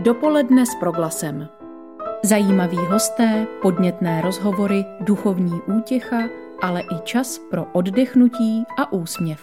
Dopoledne s Proglasem. Zajímaví hosté, podnětné rozhovory, duchovní útěcha, ale i čas pro oddechnutí a úsměv.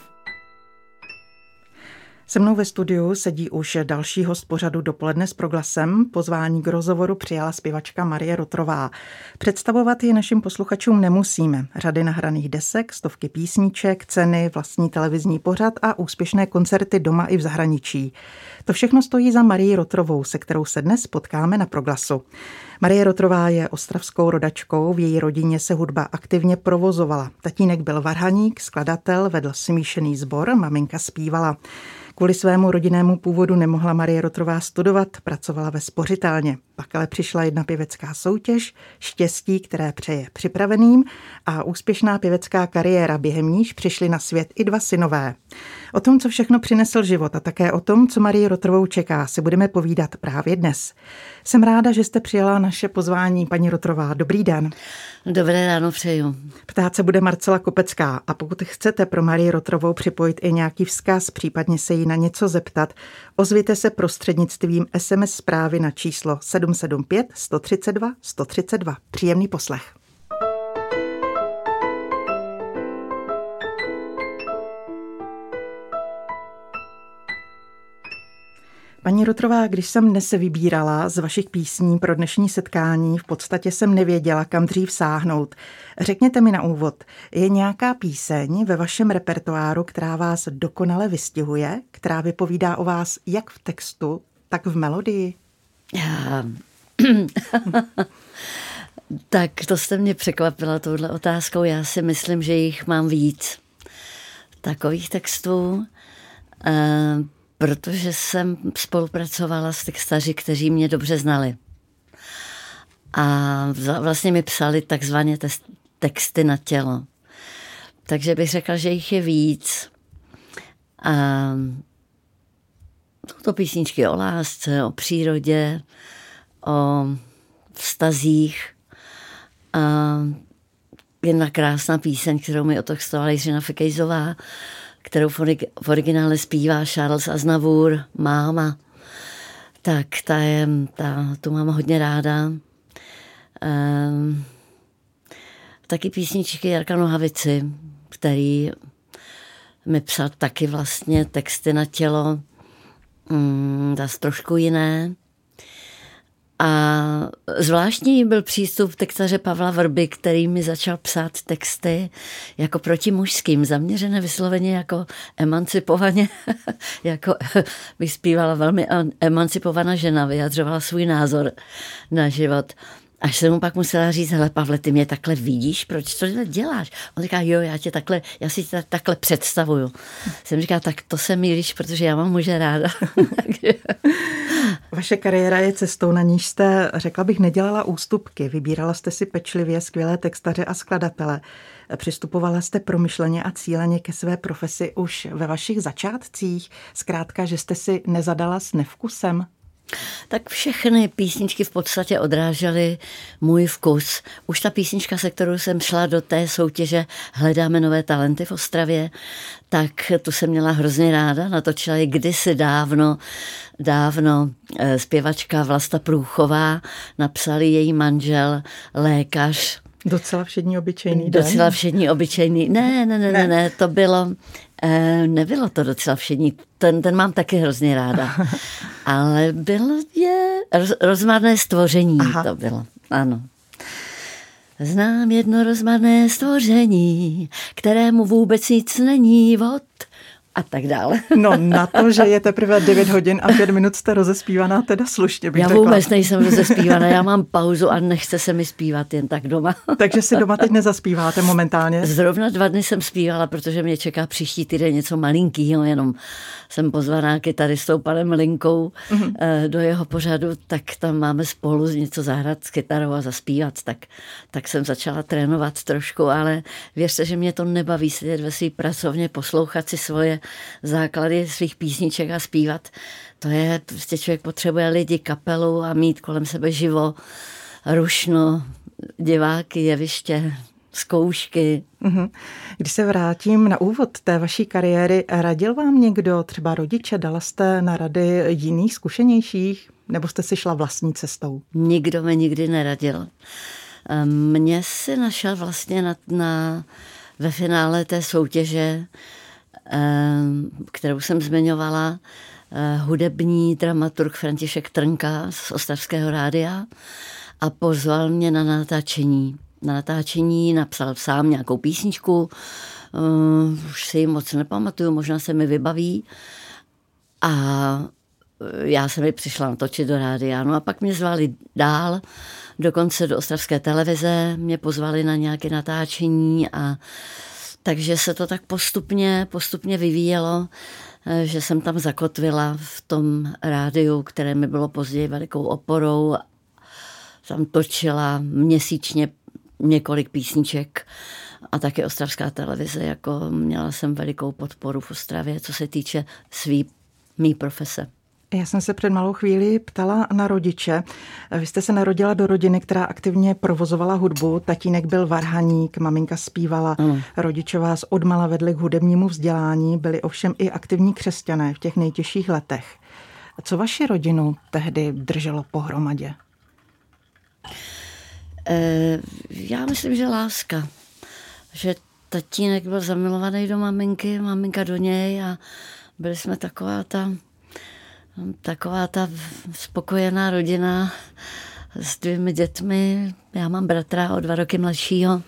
Se mnou ve studiu sedí už další host pořadu Dopoledne s Proglasem. Pozvání k rozhovoru přijala zpěvačka Marie Rotrová. Představovat ji našim posluchačům nemusíme. Řady nahraných desek, stovky písniček, ceny, vlastní televizní pořad a úspěšné koncerty doma i v zahraničí. To všechno stojí za Marií Rotrovou, se kterou se dnes potkáme na Proglasu. Marie Rotrová je ostravskou rodačkou, v její rodině se hudba aktivně provozovala. Tatínek byl varhaník, skladatel, vedl smíšený sbor, maminka zpívala. Kvůli svému rodinnému původu nemohla Marie Rotrová studovat, pracovala ve spořitelně. Pak ale přišla jedna pěvecká soutěž, štěstí, které přeje připraveným, a úspěšná pěvecká kariéra, během níž přišli na svět i dva synové. O tom, co všechno přinesl život, a také o tom, co Marii Rotrovou čeká, si budeme povídat právě dnes. Jsem ráda, že jste přijala naše pozvání, paní Rotrová. Dobrý den. Dobré ráno přeju. Ptát se bude Marcela Kopecká, a pokud chcete pro Marii Rotrovou připojit i nějaký vzkaz, případně se jí na něco zeptat, ozvěte se prostřednictvím SMS zprávy na číslo 775 132 132. Příjemný poslech. Paní Rotrová, když jsem dnes vybírala z vašich písní pro dnešní setkání, v podstatě jsem nevěděla, kam dřív sáhnout. Řekněte mi na úvod, je nějaká píseň ve vašem repertoáru, která vás dokonale vystihuje, která vypovídá o vás jak v textu, tak v melodii? Tak to jste mě překvapila touhle otázkou. Já si myslím, že jich mám víc takových textů, protože jsem spolupracovala s textaři, kteří mě dobře znali. A vlastně mi psali takzvaně texty na tělo. Takže bych řekla, že jich je víc. A jsou to písničky o lásce, o přírodě, o vztazích. A jedna krásná píseň, kterou mi otextovala Jiřina Fikejzová, kterou v originále zpívá Charles Aznavour, Máma. Tak tu mám hodně ráda. Taky písničky Jarka Nohavici, který mi psal taky vlastně texty na tělo, zase trošku jiné. A zvláštní byl přístup textaře Pavla Vrby, který mi začal psát texty jako protimužským, zaměřené vysloveně jako emancipovaně, jako bych zpívala velmi emancipovaná žena, vyjadřovala svůj názor na život. Až jsem mu pak musela říct, hele Pavle, ty mě takhle vidíš, proč to děláš? On říká, jo, já si tě takhle představuju. Jsem říkala, tak to se mýlíš, protože já mám muže ráda. Vaše kariéra je cestou, na níž jste, řekla bych, nedělala ústupky. Vybírala jste si pečlivě skvělé textaře a skladatele. Přistupovala jste promyšleně a cíleně ke své profesi už ve vašich začátcích. Zkrátka, že jste si nezadala s nevkusem. Tak všechny písničky v podstatě odrážely můj vkus. Už ta písnička, se kterou jsem šla do té soutěže Hledáme nové talenty v Ostravě, tak tu jsem měla hrozně ráda. Natočila ji kdysi dávno zpěvačka Vlasta Průchová, napsal její manžel, lékař. Docela všední obyčejný den. Docela všední obyčejný. Ne, to bylo... Nebylo to docela všední, ten mám taky hrozně ráda, ale bylo rozmarné stvoření. Aha. To bylo, ano. Znám jedno rozmarné stvoření, kterému vůbec nic není od a tak dále. No na to, že je teprve 9 hodin a 5 minut jste rozespívaná, teda slušně bych řekla. Já vůbec nejsem rozespívaná, já mám pauzu a nechce se mi zpívat jen tak doma. Takže si doma teď nezaspíváte momentálně? Zrovna 2 dny jsem zpívala, protože mě čeká příští týden něco malinkýho, jenom jsem pozvaná kytaristou panem Linkou do jeho pořadu, tak tam máme spolu něco zahrát s kytarou a zaspívat, tak jsem začala trénovat trošku, ale věřte, že mě to nebaví sedět ve své pracovně, poslouchat si svoje základy svých písniček a zpívat. To je, prostě člověk potřebuje lidi, kapelu a mít kolem sebe živo, rušno, diváky, jeviště, zkoušky. Když se vrátím na úvod té vaší kariéry, radil vám někdo, třeba rodiče, dala jste na rady jiných, zkušenějších? nebo jste si šla vlastní cestou? Nikdo mi nikdy neradil. Mě si našel vlastně ve finále té soutěže, kterou jsem zmiňovala, hudební dramaturg František Trnka z Ostravského rádia a pozval mě na natáčení. Na natáčení napsal sám nějakou písničku, už si ji moc nepamatuju, možná se mi vybaví. A já jsem ji přišla natočit do rádia. No a pak mě zvali dál, dokonce do Ostravské televize, mě pozvali na nějaké natáčení a takže se to tak postupně vyvíjelo, že jsem tam zakotvila v tom rádiu, které mi bylo později velikou oporou. Tam točila měsíčně několik písniček a taky Ostravská televize, jako měla jsem velikou podporu v Ostravě, co se týče mý profese. Já jsem se před malou chvíli ptala na rodiče. Vy jste se narodila do rodiny, která aktivně provozovala hudbu. Tatínek byl varhaník, maminka zpívala. Rodiče vás odmala vedli k hudebnímu vzdělání, byli ovšem i aktivní křesťané v těch nejtěžších letech. A co vaši rodinu tehdy drželo pohromadě? Já myslím, že láska. Že tatínek byl zamilovaný do maminky, maminka do něj a byli jsme taková ta spokojená rodina s 2 dětmi. Já mám bratra o 2 roky mladšího.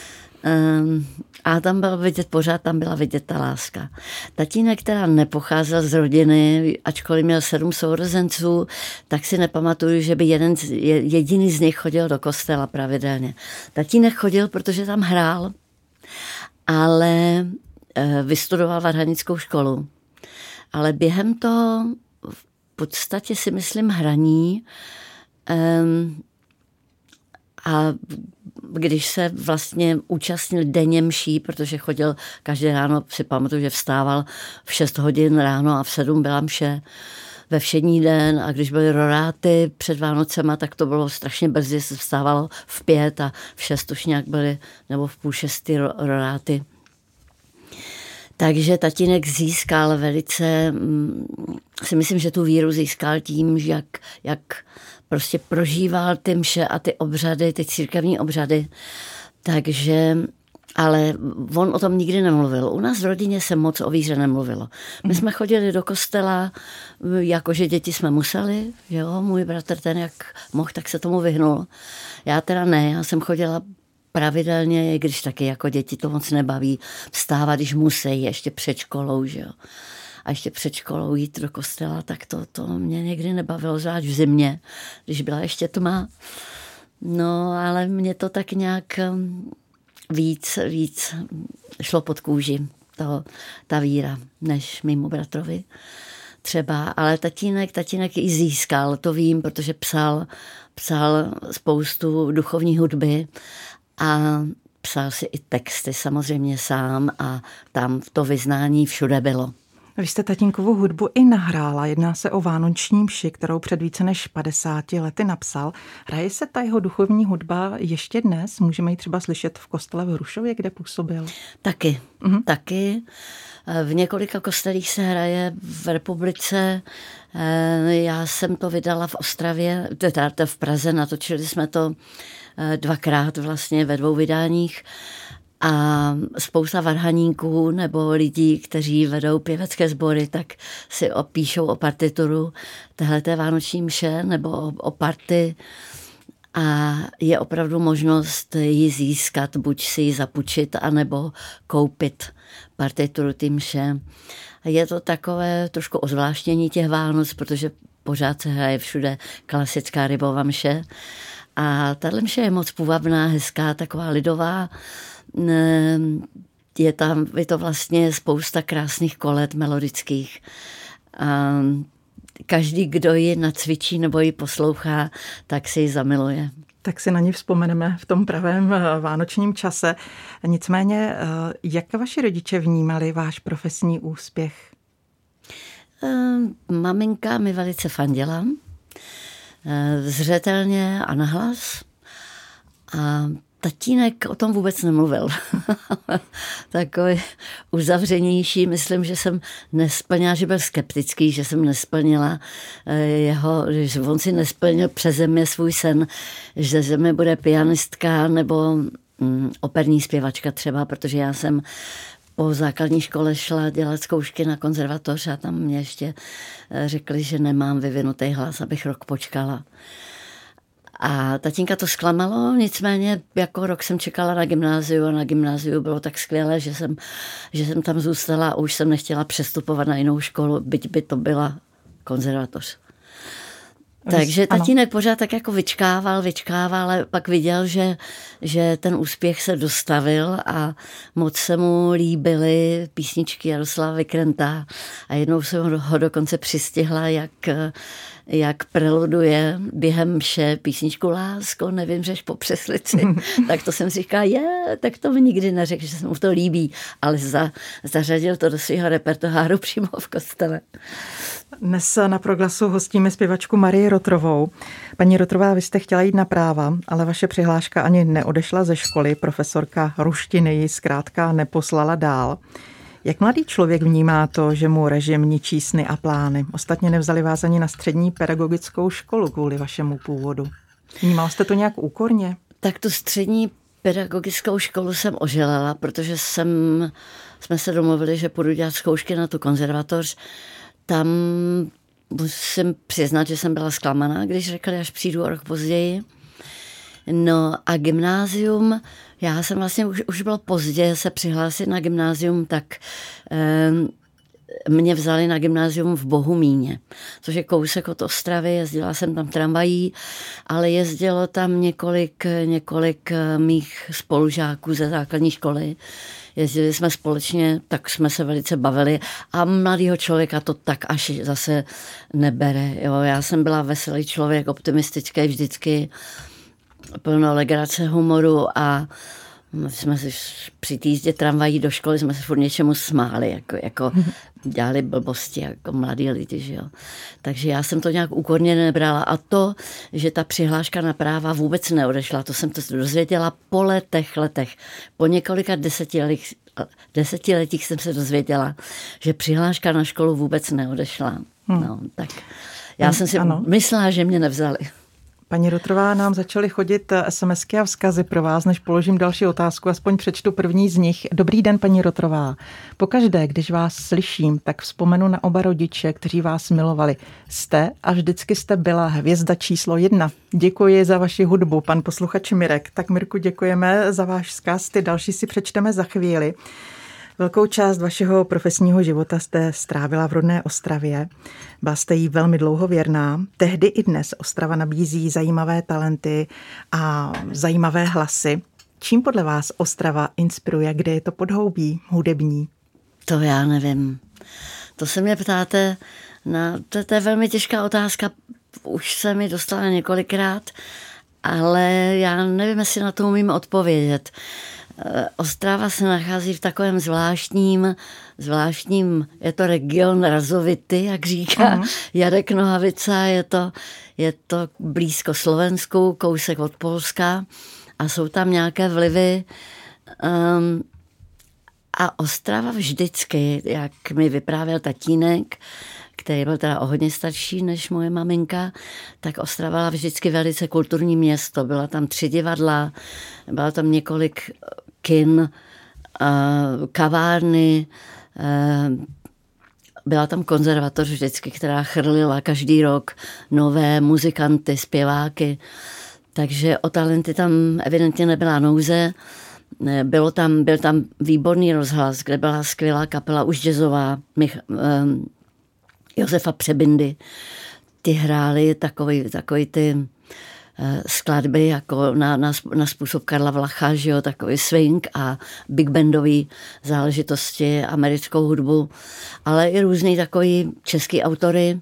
A tam byla vidět ta láska. Tatínek, která nepocházel z rodiny, ačkoliv měl 7 sourozenců, tak si nepamatuju, že by jediný z nich chodil do kostela pravidelně. Tatínek chodil, protože tam hrál, ale vystudoval varhanickou školu. Ale během toho v podstatě si myslím hraní a když se vlastně účastnil denně mší, protože chodil každý ráno, si pamatuju, že vstával v 6 hodin ráno a v 7 byla mše ve všední den a když byly roráty před Vánocema, tak to bylo strašně brzy, se vstávalo v 5 a v 6 už nějak byly, nebo v 5:30 roráty. Takže tatínek získal velice, si myslím, že tu víru získal tím, jak prostě prožíval ty mše a ty obřady, ty církevní obřady. Takže, ale on o tom nikdy nemluvil. U nás v rodině se moc o víře nemluvilo. My jsme chodili do kostela, jakože děti jsme museli, jo, můj bratr ten jak mohl, tak se tomu vyhnul. Já teda ne, já jsem chodila pravidelně, když taky jako děti to moc nebaví, vstávat, když musí, ještě před školou, že jo. A ještě před školou jít do kostela, tak to mě někdy nebavilo, zvlášť v zimě, když byla ještě tma. No, ale mě to tak nějak víc šlo pod kůži, ta víra, než mému bratrovi třeba. Ale tatínek ji získal, to vím, protože psal spoustu duchovní hudby a psal si i texty samozřejmě sám a tam to vyznání všude bylo. Vy jste tatínkovou hudbu i nahrála. Jedná se o vánoční mši, kterou před více než 50 lety napsal. Hraje se ta jeho duchovní hudba ještě dnes? Můžeme ji třeba slyšet v kostele v Hrušově, kde působil? Taky. Taky. V několika kostelích se hraje v republice. Já jsem to vydala v Ostravě, teda v Praze, natočili jsme to 2krát vlastně ve 2 vydáních. A spousta varhaníků nebo lidí, kteří vedou pěvecké sbory, tak si opíšou o partituru téhleté vánoční mše nebo o party a je opravdu možnost ji získat, buď si ji zapůjčit, anebo koupit partituru té mše. Je to takové trošku ozvláštění těch Vánoc, protože pořád se hraje všude klasická rybová mše a tahle mše je moc půvabná, hezká, taková lidová. Je to vlastně spousta krásných kolet melodických. A každý, kdo ji nacvičí nebo ji poslouchá, tak si ji zamiluje. Tak si na ní vzpomeneme v tom pravém vánočním čase. Nicméně, jak vaši rodiče vnímali váš profesní úspěch? Maminka mi velice fandila, zřetelně a nahlas. A tatínek o tom vůbec nemluvil. Takový uzavřenější, myslím, že jsem nesplnila, že byl skeptický, že jsem nesplnila že on si nesplnil přeze mě svůj sen, že ze mě bude pianistka nebo operní zpěvačka třeba, protože já jsem po základní škole šla dělat zkoušky na konzervatoř a tam mě ještě řekli, že nemám vyvinutý hlas, abych rok počkala. A tatínka to zklamalo, nicméně jako rok jsem čekala na gymnáziu a na gymnáziu bylo tak skvělé, že jsem tam zůstala a už jsem nechtěla přestupovat na jinou školu, byť by to byla konzervatoř. Takže tatínek pořád tak jako vyčkával, ale pak viděl, že ten úspěch se dostavil a moc se mu líbily písničky Jaroslava Vikrenta a jednou jsem ho dokonce přistihla, jak preluduje během mše písničku Lásko, nevymřeš po přeslici. Tak to jsem si říkala, tak to mi nikdy neřekl, že se mu to líbí, ale zařadil to do svého repertoáru přímo v kostele. Dnes na Proglasu hostíme zpěvačku Marii Rotrovou. Paní Rotrová, vy jste chtěla jít na práva, ale vaše přihláška ani neodešla ze školy. Profesorka ruštiny ji zkrátka neposlala dál. Jak mladý člověk vnímá to, že mu režim ničí sny a plány? Ostatně nevzali vás ani na střední pedagogickou školu kvůli vašemu původu. Vnímal jste to nějak úkorně? Tak tu střední pedagogickou školu jsem oželela, protože jsme se domluvili, že půjdu dělat zkoušky na tu konzervatoř. Tam musím přiznat, že jsem byla zklamaná, když řekli, až přijdu o rok později. No a gymnázium, já jsem vlastně už bylo pozdě se přihlásit na gymnázium, tak mě vzali na gymnázium v Bohumíně, což je kousek od Ostravy, jezdila jsem tam tramvají, ale jezdilo tam několik mých spolužáků ze základní školy. Jezdili jsme společně, tak jsme se velice bavili a mladýho člověka to tak až zase nebere. Jo, já jsem byla veselý člověk, optimistický vždycky, plno legrace, humoru a jsme si při té jízdě tramvají do školy jsme se furt něčemu smáli, jako dělali blbosti jako mladí lidi, že jo. Takže já jsem to nějak úkorně nebrala a to, že ta přihláška na práva vůbec neodešla, to jsem to dozvěděla po letech. Po několika desetiletích jsem se dozvěděla, že přihláška na školu vůbec neodešla. No, tak já jsem si myslela, že mě nevzali. Paní Rotrová, nám začaly chodit SMSky a vzkazy pro vás, než položím další otázku, aspoň přečtu první z nich. Dobrý den, paní Rotrová. Pokaždé, když vás slyším, tak vzpomenu na oba rodiče, kteří vás milovali. Jste a vždycky jste byla hvězda číslo 1. Děkuji za vaši hudbu, pan posluchač Mirek. Tak Mirku, děkujeme za váš vzkaz, ty další si přečteme za chvíli. Velkou část vašeho profesního života jste strávila v rodné Ostravě. Byla jste jí velmi dlouho věrná. Tehdy i dnes Ostrava nabízí zajímavé talenty a zajímavé hlasy. Čím podle vás Ostrava inspiruje? Kde je to podhoubí hudební? To já nevím. To se mě ptáte, to je velmi těžká otázka. Už se mi dostala několikrát, ale já nevím, jestli na to umím odpovědět. Ostrava se nachází v takovém zvláštním, je to region Razovity, jak říká Jarek Nohavica, je to blízko Slovensku, kousek od Polska a jsou tam nějaké vlivy. A Ostrava vždycky, jak mi vyprávěl tatínek, který byl teda o hodně starší než moje maminka, tak Ostrava byla vždycky velice kulturní město. Byla tam 3 divadla, byla tam několik kin, kavárny, byla tam konzervatoř vždycky, která chrlila každý rok nové muzikanty, zpěváky. Takže o talenty tam evidentně nebyla nouze. Byl tam výborný rozhlas, kde byla skvělá kapela, už jazzová, Josefa Přebindy. Ty hráli takový ty skladby jako na způsob Karla Vlacha, že jo, takový swing a big bandový záležitosti, americkou hudbu, ale i různý takový český autory.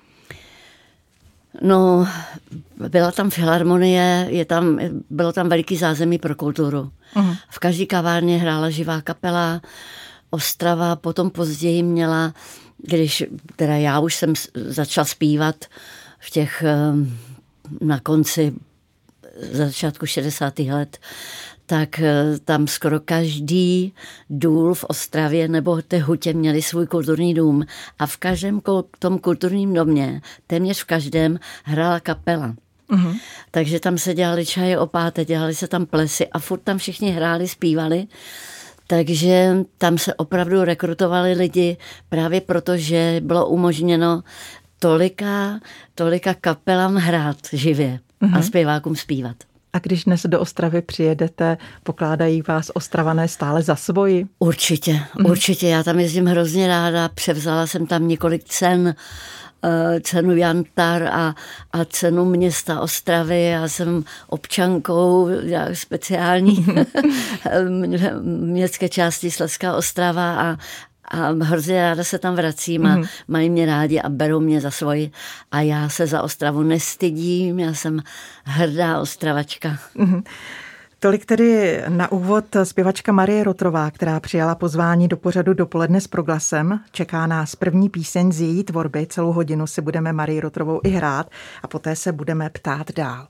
No, byla tam filharmonie, bylo tam veliký zázemí pro kulturu. V každé kavárně hrála živá kapela. Ostrava potom později měla, když teda já už jsem začala zpívat v těch na konci začátku 60. let, tak tam skoro každý důl v Ostravě nebo té hutě měli svůj kulturní dům a v každém tom kulturním domě, téměř v každém, hrála kapela. Mm-hmm. Takže tam se dělali čaje o páté, dělali se tam plesy a furt tam všichni hráli, zpívali. Takže tam se opravdu rekrutovali lidi právě proto, že bylo umožněno tolika kapelám hrát živě a zpěvákům zpívat. A když dnes do Ostravy přijedete, pokládají vás Ostravané stále za svoji? Určitě. Já tam jezdím hrozně ráda. Převzala jsem tam několik cen, cenu Jantar a cenu města Ostravy. Já jsem občankou speciální městské části Slezská Ostrava a hrozně ráda se tam vracím a mají mě rádi a berou mě za svoji. A já se za Ostravu nestydím, já jsem hrdá Ostravačka. Tolik tedy na úvod zpěvačka Marie Rotrová, která přijala pozvání do pořadu Dopoledne s Proglasem. Čeká nás první píseň z její tvorby. Celou hodinu si budeme Marii Rotrovou i hrát a poté se budeme ptát dál.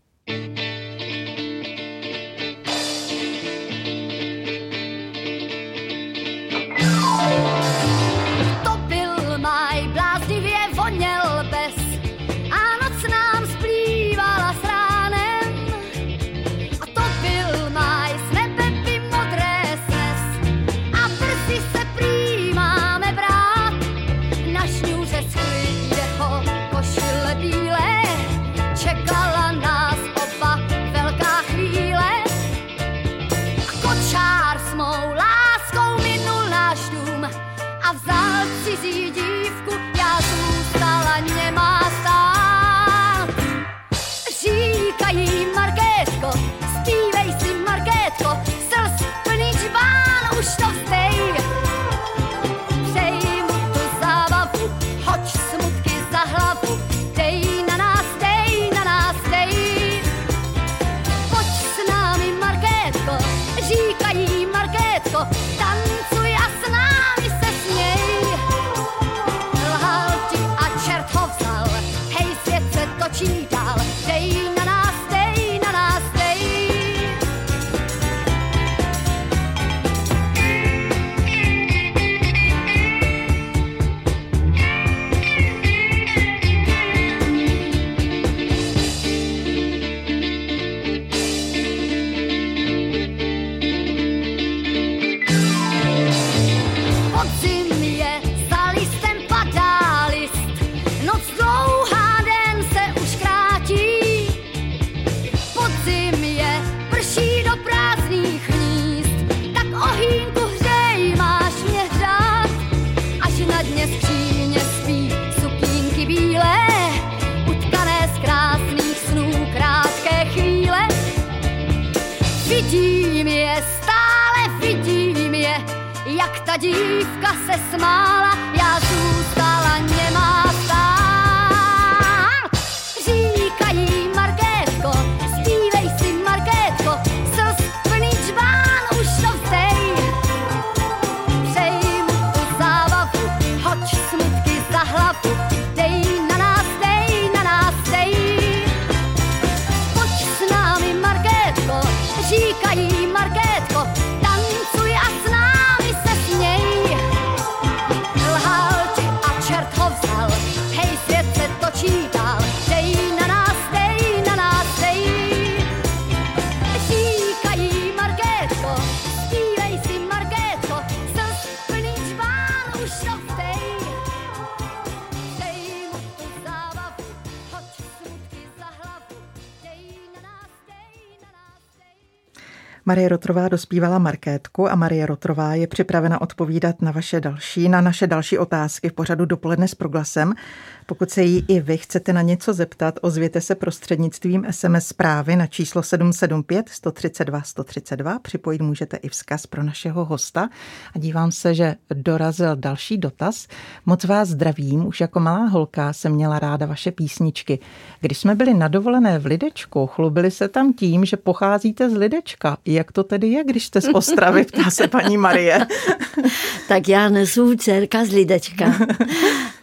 To byl máj, bláznivě voněl pes a noc nám splývala s ránem. A to byl máj, s nebe by modré snes a brzy se prý máme brát. Na šňůře schly jeho košile bílé, čekala nás oba velká chvíle. A kočár s mou láskou minul náš dům a vzal cizí dívku, já zůstala němá stát. Říkají Markétko, zpívej si Markétko, slz plný džbán, už to vzdej. Přeji mu tu zábavu, hoď smutky za hlavu, dej na nás, dej na nás, dej. Pojď s námi Markétko, říkají Markétko, tancuj a s námi se směj. Lhal ti a čert ho vzal, hej, svět se točí dál, dej na nás, dej na nás, dej. Podzim je, za listem padá list, noc dlouhá, den se už krátí. Podzim je, prší do prázdných hnízd, tak ohýnku hřej, máš mě hřát. Až na dně skříně spí sukínky bílé, utkané z krásných snů krátké chvíle. Vidím je, stále vidím je, jak ta dívka se smála, já zůstala němá stát. Říkají Markétko, zpívej si Markétko, slz plný džbán, už to vzdej. Přeji mu tu zábavu, hoď smutky za hlavu, dej na nás, dej na nás, dej. Pojď s námi Markétko, říkají Markétko, tancuj a s námi se směj. Lhal ti a čert ho vzal, hej, svět se točí dál, dej na nás, dej na nás, dej. Říkají Markétko, zpívej si Markétko, slz plný džbán, už to vzdej. Dej mu tu zábavu, hoď smutky za hlavu, dej na nás, dej na nás, dej. Marie Rotrová dospívala Markétku a Marie Rotrová je připravena odpovídat na naše další otázky v pořadu Dopoledne s Proglasem. Pokud se jí i vy chcete na něco zeptat, ozvěte se prostřednictvím SMS zprávy na číslo 775 132 132. Připojit můžete i vzkaz pro našeho hosta. A dívám se, že dorazil další dotaz. Moc vás zdravím, už jako malá holka jsem měla ráda vaše písničky. Když jsme byli na dovolené v Lidečku, chlubili se tam tím, že pocházíte z Lidečka. Jak to tedy je, když jste z Ostravy, ptá se paní Marie. Tak já nesu dcerka z Lidečka.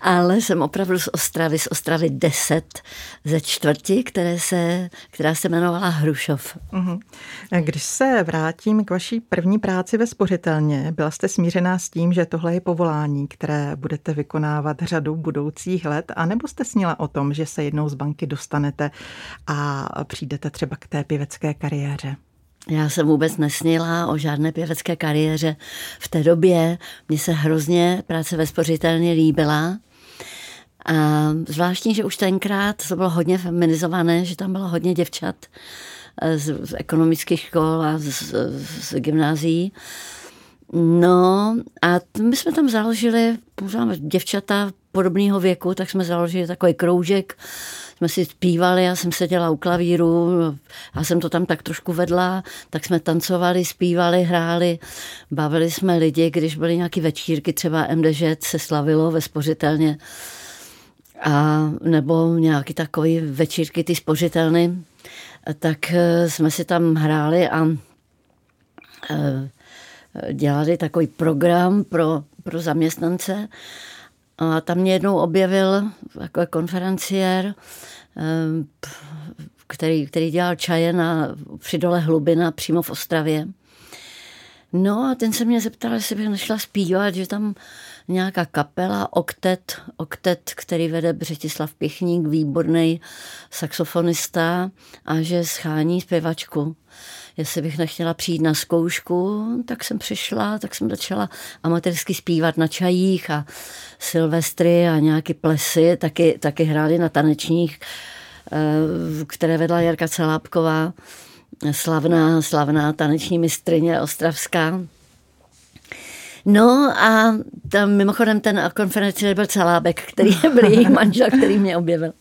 ale jsem opravdu z Ostravy 10 ze čtvrti, která se jmenovala Hrušov. Když se vrátím k vaší první práci ve spořitelně, byla jste smířená s tím, že tohle je povolání, které budete vykonávat řadu budoucích let, anebo jste snila o tom, že se jednou z banky dostanete a přijdete třeba k té pěvecké kariéře? Já jsem vůbec nesnila o žádné pěvecké kariéře. V té době mně se hrozně práce ve spořitelně líbila. A zvláštní, že už tenkrát to bylo hodně feminizované, že tam bylo hodně děvčat z ekonomických škol a z gymnázií. No a my jsme tam založili, děvčata podobného věku, tak jsme založili takový kroužek, jsme si zpívali, já jsem seděla u klavíru, já jsem to tam tak trošku vedla, tak jsme tancovali, zpívali, hráli, bavili jsme lidi, když byly nějaké večírky, třeba MDŽ se slavilo ve spořitelně, a nebo nějaké takové večírky, ty spořitelny, tak jsme si tam hráli a dělali takový program pro zaměstnance. A tam mě jednou objevil jako konferenciér, který dělal čaje při dole Hlubina přímo v Ostravě. No a ten se mě zeptal, jestli bych nešla zpívat, že tam nějaká kapela, oktet, který vede Břetislav Pěchník, výborný saxofonista, a že schání zpěvačku. Jestli bych nechtěla přijít na zkoušku, tak jsem přišla, tak jsem začala amatérsky zpívat na čajích a silvestry a nějaké plesy, taky hráli na tanečních, které vedla Jarka Celápková, slavná taneční mistryně ostravská. No a tam mimochodem ten konferenci byl Celábek, který byl její manžel, který mě objevil.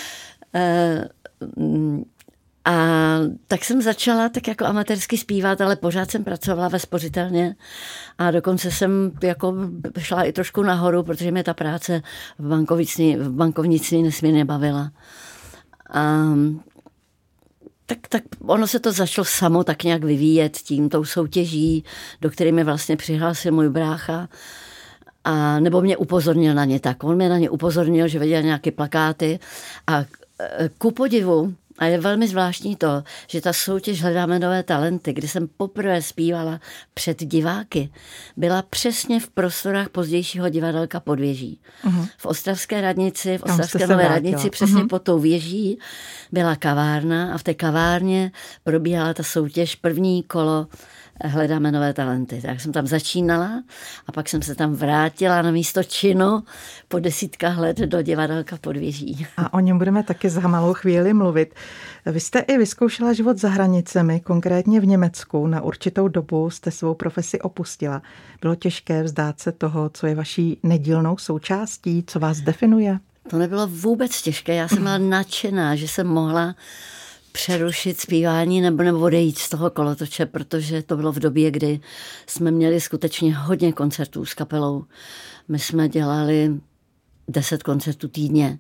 A tak jsem začala tak jako amatérsky zpívat, ale pořád jsem pracovala ve spořitelně a dokonce jsem jako šla i trošku nahoru, protože mě ta práce v bankovnictví nesmírně bavila. A tak ono se to začalo samo tak nějak vyvíjet tou soutěží, do které mi vlastně přihlásil můj brácha, a nebo mě upozornil na ně tak. On mě na ně upozornil, že viděl nějaké plakáty a ku podivu, a je velmi zvláštní to, že ta soutěž Hledáme nové talenty, kdy jsem poprvé zpívala před diváky, byla přesně v prostorách pozdějšího divadelka Podvěží. V ostravské radnici, v ostravské Nové radnici, přesně pod tou věží byla kavárna a v té kavárně probíhala ta soutěž, první kolo Hledáme nové talenty. Tak jsem tam začínala a pak jsem se tam vrátila na místo činu po 10 let do divadelka Podvěží. A o něm budeme taky za malou chvíli mluvit. Vy jste i vyzkoušela život za hranicemi, konkrétně v Německu. Na určitou dobu jste svou profesi opustila. Bylo těžké vzdát se toho, co je vaší nedílnou součástí, co vás definuje? To nebylo vůbec těžké. Já jsem byla nadšená, že jsem mohla přerušit zpívání nebo odejít z toho kolotoče, protože to bylo v době, kdy jsme měli skutečně hodně koncertů s kapelou. My jsme dělali 10 koncertů týdně.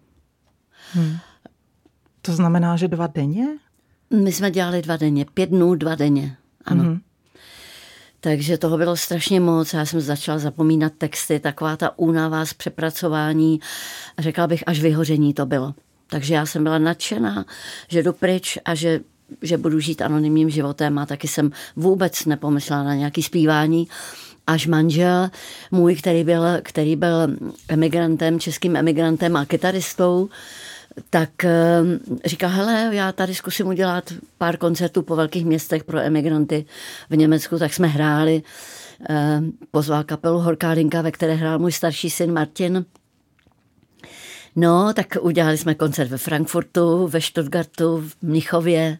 To znamená, že 2 denně? My jsme dělali 2 denně, 5 dnů, 2 denně, ano. Takže toho bylo strašně moc. Já jsem začala zapomínat texty, taková ta únava z přepracování. Řekla bych, až vyhoření to bylo. Takže já jsem byla nadšená, že jdu pryč a že budu žít anonymním životem, a taky jsem vůbec nepomyslela na nějaké zpívání. Až manžel můj, který byl emigrantem, českým emigrantem a kytaristou, tak říká, hele, já tady zkusím udělat pár koncertů po velkých městech pro emigranty v Německu, tak jsme hráli. Pozval kapelu Horká linka, ve které hrál můj starší syn Martin. No, tak udělali jsme koncert ve Frankfurtu, ve Stuttgartu, v Mnichově,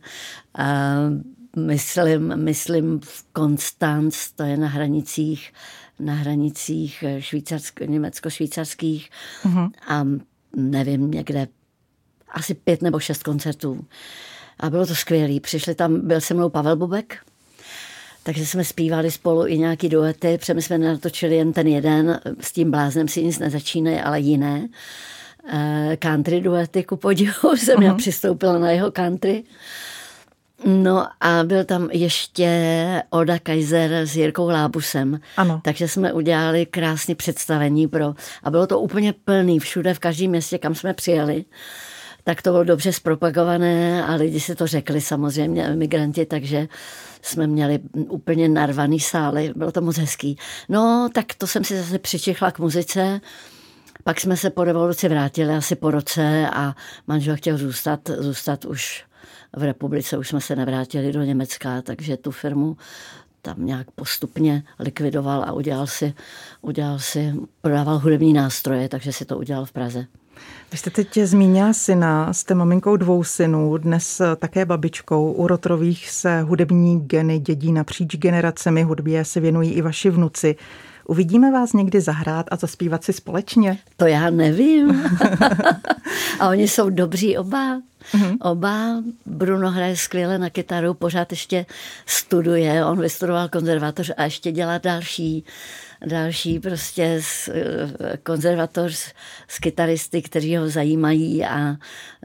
myslím v Konstanz, to je na hranicích německo-švýcarských, a nevím, někde asi 5 nebo 6 koncertů. A bylo to skvělé. Byl se mnou Pavel Bubek, takže jsme zpívali spolu i nějaký duety, protože my jsme natočili jen ten jeden, s tím Bláznem si nic nezačínají, ale jiné. Country duety, ku podivu, jsem já přistoupila na jeho country. No a byl tam ještě Oda Kaiser s Jirkou Lábusem. Ano. Takže jsme udělali krásné představení a bylo to úplně plný všude, v každém městě, kam jsme přijeli. Tak to bylo dobře zpropagované a lidi si to řekli samozřejmě, emigranti, takže jsme měli úplně narvaný sály, bylo to moc hezký. No, tak to jsem si zase přičichla k muzice, pak jsme se po revoluci vrátili asi po roce a manžel chtěl zůstat už v republice, už jsme se nevrátili do Německa, takže tu firmu tam nějak postupně likvidoval a prodával hudební nástroje, takže si to udělal v Praze. Vy jste teď zmínila syna, jste maminkou 2 synů, dnes také babičkou. U Rotrových se hudební geny dědí napříč generacemi, hudbě se věnují i vaši vnuci. Uvidíme vás někdy zahrát a zaspívat si společně? To já nevím. A oni jsou dobří oba. Oba. Bruno hraje skvěle na kytaru, pořád ještě studuje. On vystudoval konzervatoř a ještě dělá další prostě konzervatoř s kytaristy, kteří ho zajímají a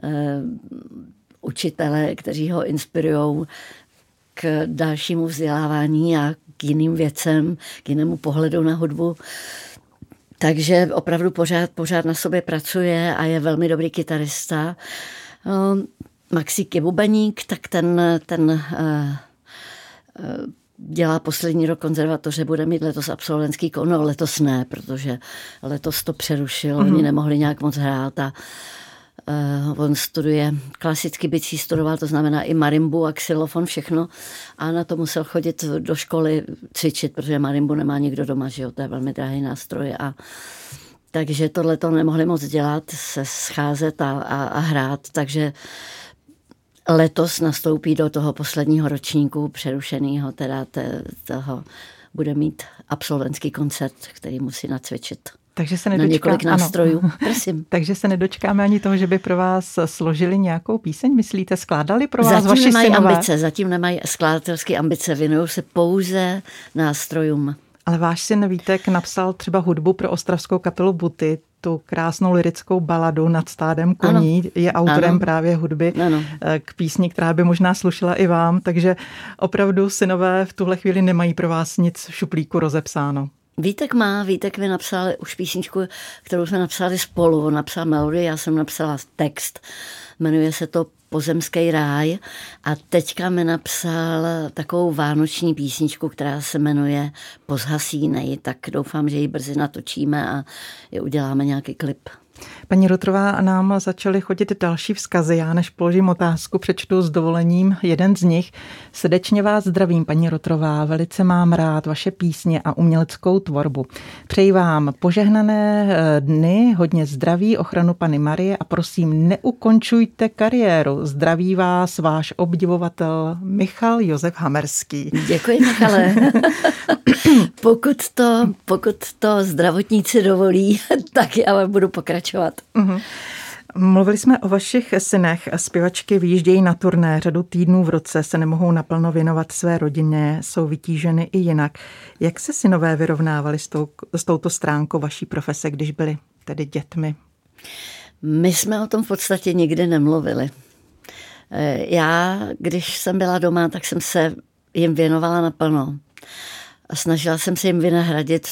učitele, kteří ho inspirujou k dalšímu vzdělávání a k jiným věcem, k jinému pohledu na hudbu. Takže opravdu pořád na sobě pracuje a je velmi dobrý kytarista. Maxík je bubeník, tak ten dělá poslední rok konzervatoře, bude mít letos absolventský no letos ne, protože letos to přerušil, oni nemohli nějak moc hrát a on studuje klasický bicí, studoval, to znamená i marimbu a xylofon, všechno a na to musel chodit do školy cvičit, protože marimbu nemá nikdo doma, že jo, to je velmi drahý nástroj a takže tohleto nemohli moc dělat, se scházet a hrát, takže letos nastoupí do toho posledního ročníku přerušeného, teda toho bude mít absolventský koncert, který musí nacvičit. Takže se na několik nástrojů. Prosím. Takže se nedočkáme ani toho, že by pro vás složili nějakou píseň, myslíte? Skládali pro vás vaši synové? Zatím nemají skladatelské ambice, věnují se pouze nástrojům. Ale váš syn Vítek napsal třeba hudbu pro ostravskou kapelu Buty, tu krásnou lyrickou baladu Nad stádem koní, ano. Je autorem právě hudby k písni, která by možná slušela i vám, takže opravdu synové v tuhle chvíli nemají pro vás nic v šuplíku rozepsáno. Vítek mi napsal už písničku, kterou jsme napsali spolu. On napsal melodii, já jsem napsala text. Jmenuje se to Pozemský ráj a teďka mi napsal takovou vánoční písničku, která se jmenuje Pozhasínej, tak doufám, že ji brzy natočíme a uděláme nějaký klip. Paní Rotrová, nám začaly chodit další vzkazy. Já než položím otázku, přečtu s dovolením jeden z nich. Srdečně vás zdravím, paní Rotrová. Velice mám rád vaše písně a uměleckou tvorbu. Přeji vám požehnané dny, hodně zdraví, ochranu Panny Marie a prosím, neukončujte kariéru. Zdraví vás váš obdivovatel Michal Josef Hamerský. Děkuji, Michale. Pokud to zdravotníci dovolí, tak já budu pokračovat. Mluvili jsme o vašich synech. Zpěvačky vyjíždějí na turné, řadu týdnů v roce se nemohou naplno věnovat své rodině, jsou vytíženy i jinak. Jak se synové vyrovnávali s touto stránkou vaší profese, když byli tedy dětmi? My jsme o tom v podstatě nikdy nemluvili. Já, když jsem byla doma, tak jsem se jim věnovala naplno. A snažila jsem se jim vynahradit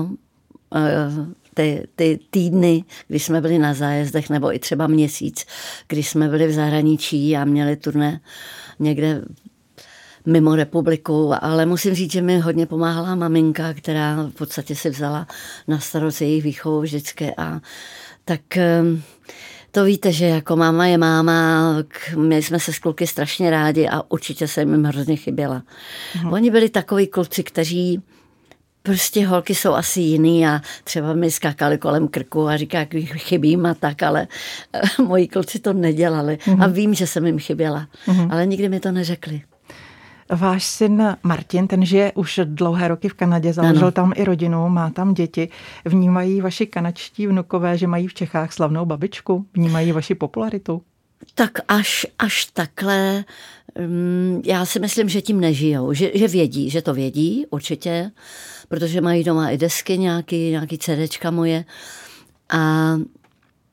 ty týdny, když jsme byli na zájezdech, nebo i třeba měsíc, když jsme byli v zahraničí a měli turné někde mimo republiku, ale musím říct, že mi hodně pomáhala maminka, která v podstatě si vzala na starost jejich výchovu vždycky a tak to víte, že jako máma je máma, my jsme se s kluky strašně rádi a určitě jsem jim hrozně chyběla. Oni byli takoví kluci, kteří prostě holky jsou asi jiný a třeba mi skákali kolem krku a říká, jak chybím a tak, ale moji kluci to nedělali a vím, že jsem jim chyběla, ale nikdy mi to neřekli. Váš syn Martin, ten žije už dlouhé roky v Kanadě, založil tam i rodinu, má tam děti. Vnímají vaši kanadští vnukové, že mají v Čechách slavnou babičku? Vnímají vaši popularitu? Tak až takhle, já si myslím, že tím nežijou, že vědí, že to vědí určitě, protože mají doma i desky nějaký CDčka moje a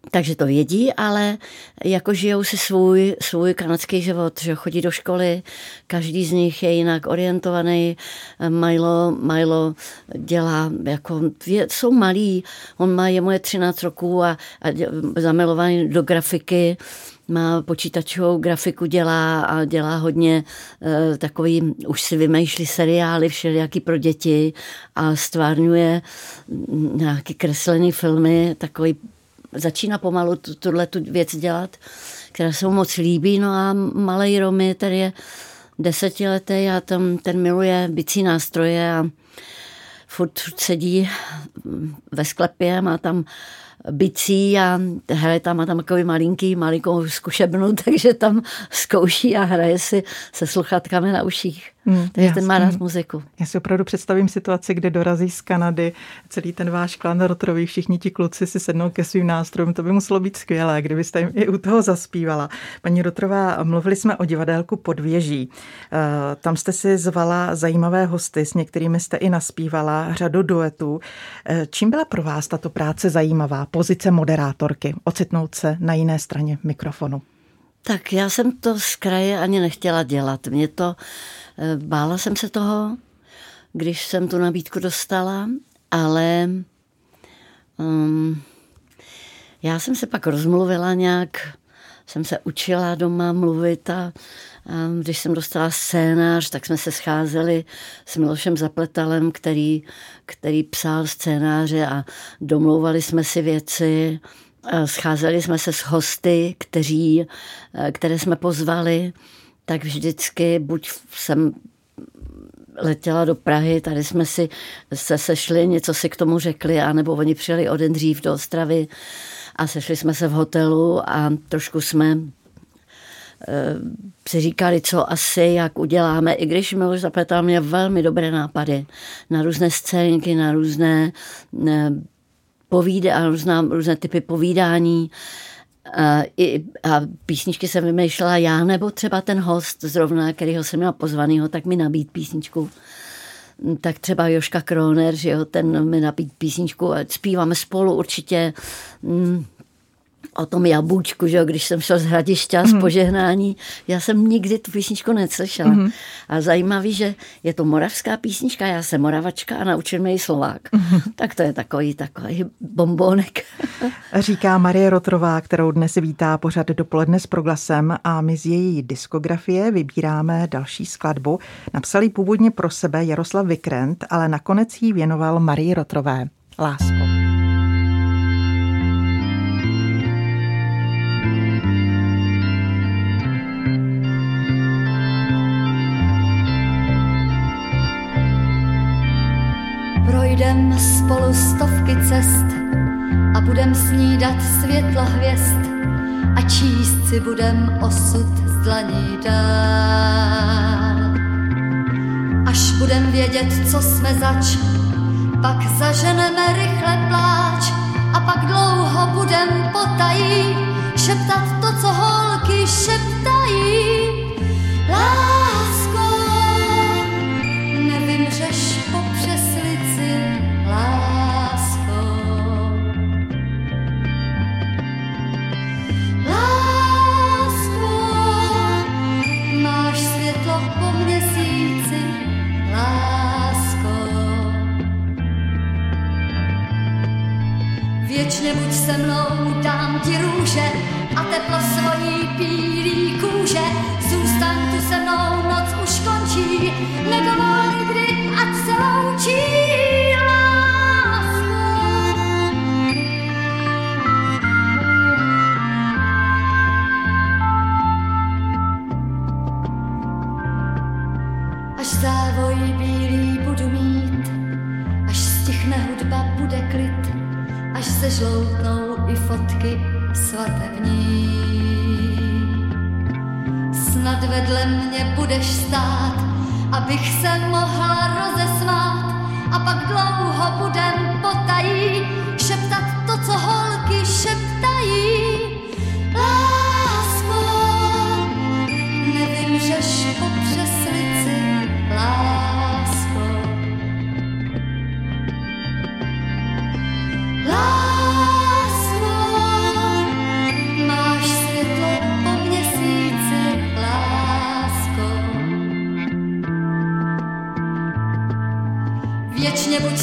Takže to vědí, ale jako žijou si svůj kanadský život, že chodí do školy, každý z nich je jinak orientovaný. Milo dělá, jako jsou malí, jemu je 13 roků a zamilovaný do grafiky, má počítačovou grafiku, dělá hodně takový, už si vymýšlí seriály všelijaký pro děti a stvárňuje nějaký kreslený filmy, takový začíná pomalu tu věc dělat, která se mu moc líbí. No a malej Romy, který je 10letý a ten miluje bicí nástroje a furt sedí ve sklepě, má tam bicí a hraje tam, má tam takový malinkou zkušebnu, takže tam zkouší a hraje si se sluchátkami na uších. Takže ten má rád muziku. Já si opravdu představím situaci, kde dorazí z Kanady celý ten váš klan Rotrový, všichni ti kluci si sednou ke svým nástrojům. To by muselo být skvělé, kdybyste jim i u toho zaspívala. Paní Rotrová, mluvili jsme o divadélku Podvěží. Tam jste si zvala zajímavé hosty, s některými jste i naspívala řadu duetů. Čím byla pro vás tato práce zajímavá? Pozice moderátorky, ocitnout se na jiné straně mikrofonu. Tak já jsem to z kraje ani nechtěla dělat. Bála jsem se toho, když jsem tu nabídku dostala, ale já jsem se pak rozmluvila nějak, jsem se učila doma mluvit a když jsem dostala scénář, tak jsme se scházeli s Milošem Zapletalem, který psal scénáře a domlouvali jsme si věci. Scházeli jsme se s hosty, které jsme pozvali, tak vždycky buď jsem letěla do Prahy, tady jsme se sešli, něco si k tomu řekli, anebo oni přijeli o den dřív do Ostravy a sešli jsme se v hotelu a trošku jsme si říkali, co asi, jak uděláme, i když Miloš Zapletal měl velmi dobré nápady na různé scénky, na různé různé typy povídání a písničky jsem vymýšlela já, nebo třeba ten host zrovna, kterýho jsem měla pozvanýho, tak mi nabít písničku. Tak třeba Jožka Kroner, že jo, ten mi nabít písničku a zpíváme spolu určitě o tom Jabůčku, že jo, když jsem šel z Hradišťa, z Požehnání. Já jsem nikdy tu písničku neslyšela. A zajímavý, že je to moravská písnička, já jsem Moravačka a naučil mě ji Slovák. Tak to je takový bombónek. Říká Marie Rotrová, kterou dnes vítá pořad Dopoledne s Proglasem a my z její diskografie vybíráme další skladbu. Napsal ji původně pro sebe Jaroslav Vikrent, ale nakonec jí věnoval Marii Rotrové. Lásko. Projdem spolu stovky cest a budem snídat světla hvězd a číst si budem osud z dlaní dál. Až budem vědět, co jsme zač, pak zaženeme rychle pláč a pak dlouho budem potají šeptat to, co holky šeptají. Lásko, nevymřeš po přeslici, lásko. Lásko, máš světlo po měsíci, lásko. Věčně buď se mnou, dám ti růže a teplo svojí bílý kůže. Zůstaň tu se mnou, noc už končí, nedovolí kdy, ať se loučí, lásko. Až závoj bílý budu mít, až stichne hudba, bude klid, až se žloutnou i fotky svatební. Snad vedle mě budeš stát, abych se mohla rozesmát a pak dlouho budem potají šeptat to, co holky šeptají. Lásko, nevymřeš po přeslici, lásko. Lásko,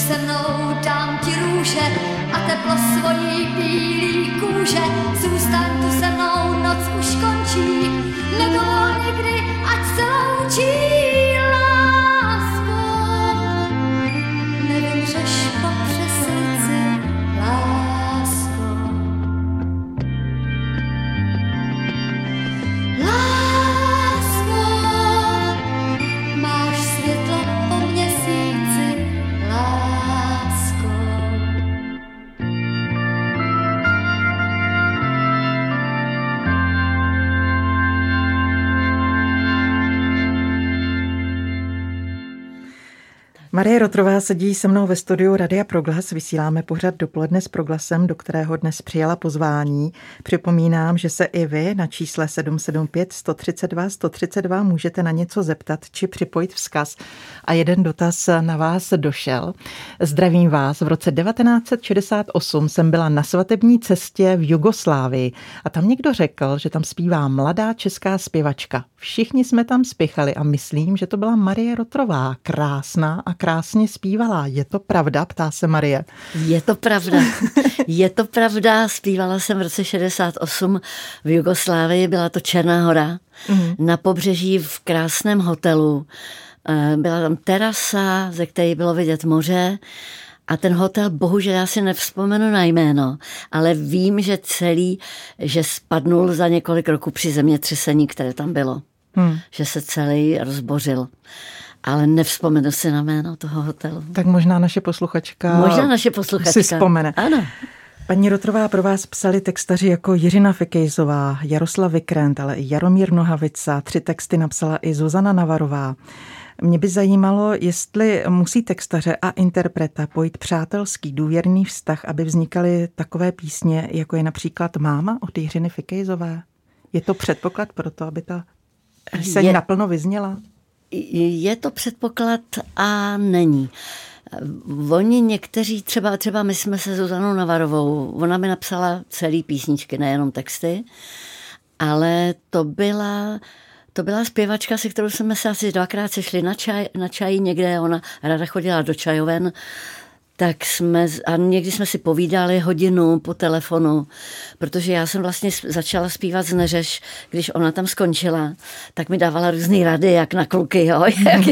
se mnou, dám ti růže a teplo svojí bílý kůže. Zůstaň tu se mnou, noc už končí, nedovol nikdy, ať se loučí. Lásko, nevymřeš popřes srdce, lásko. Lásko, máš světlo po měsíci, lásko. Marie Rotrová sedí se mnou ve studiu Radia Proglas. Vysíláme pořad Dopoledne s Proglasem, do kterého dnes přijala pozvání. Připomínám, že se i vy na čísle 775 132 132 můžete na něco zeptat či připojit vzkaz. A jeden dotaz na vás došel. Zdravím vás. V roce 1968 jsem byla na svatební cestě v Jugoslávii a tam někdo řekl, že tam zpívá mladá česká zpěvačka. Všichni jsme tam spěchali a myslím, že to byla Marie Rotrová. Krásná a krásně zpívala. Je to pravda? Ptá se Marie. Je to pravda. Je to pravda. Zpívala jsem v roce 68 v Jugoslávii. Byla to Černá Hora. Na pobřeží v krásném hotelu. Byla tam terasa, ze které bylo vidět moře. A ten hotel, bohužel já si nevzpomenu na jméno, ale vím, že že spadnul za několik roků při zemětřesení, které tam bylo. Že se celý rozbořil. Ale nevzpomenu si na jméno toho hotelu. Tak možná naše posluchačka si vzpomene. Ano. Paní Rotrová, pro vás psali textaři jako Jiřina Fikejzová, Jaroslav Vikrent, ale i Jaromír Nohavica. 3 texty napsala i Zuzana Navarová. Mě by zajímalo, jestli musí textaře a interpreta pojít přátelský, důvěrný vztah, aby vznikaly takové písně, jako je například Máma od Jiřiny Fikejzové. Je to předpoklad pro to, aby ta píseň naplno vyzněla? Je to předpoklad a není. Oni někteří, třeba my jsme se Zuzanou Navarovou, ona mi napsala celý písničky, nejenom texty, ale to byla zpěvačka, se kterou jsme se asi 2krát sešli na čaji někde, ona ráda chodila do čajoven, a někdy jsme si povídali hodinu po telefonu, protože já jsem vlastně začala zpívat z Neřeš, když ona tam skončila, tak mi dávala různý rady, jak na kluky, jo,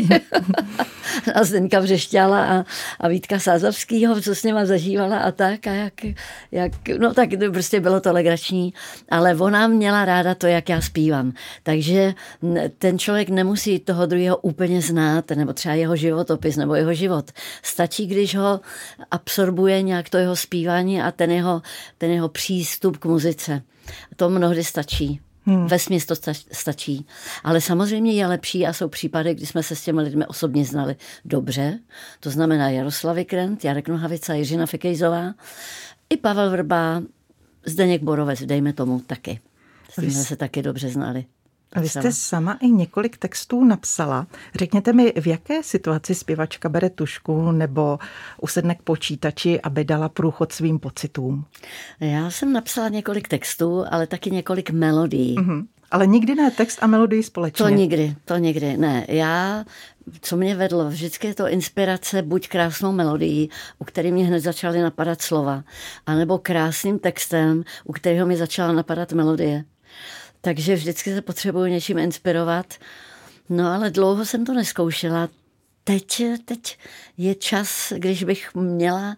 a Zdenka Břešťála a Vítka Sázavskýho, co s něma zažívala a tak, a no tak prostě bylo to legrační, ale ona měla ráda to, jak já zpívám, takže ten člověk nemusí toho druhého úplně znát, nebo třeba jeho životopis, nebo jeho život. Stačí, když ho absorbuje nějak to jeho zpívání a ten jeho přístup k muzice. To mnohdy stačí. Vesměs to stačí. Ale samozřejmě je lepší a jsou případy, kdy jsme se s těmi lidmi osobně znali dobře. To znamená Jaroslav Vikrent, Jarek Nohavica, Jiřina Fikejzová, i Pavel Vrba, Zdeněk Borovec, dejme tomu taky. S tím jsme se taky dobře znali. A vy jste sama i několik textů napsala. Řekněte mi, v jaké situaci zpěvačka bere tužku nebo usedne k počítači, aby dala průchod svým pocitům? Já jsem napsala několik textů, ale taky několik melodií. Ale nikdy ne text a melodii společně? To nikdy, ne. Co mě vedlo, vždycky je to inspirace buď krásnou melodií, u které mě hned začaly napadat slova, anebo krásným textem, u kterého mi začala napadat melodie. Takže vždycky se potřebuji něčím inspirovat. No ale dlouho jsem to neskoušela. Teď je čas, když bych měla...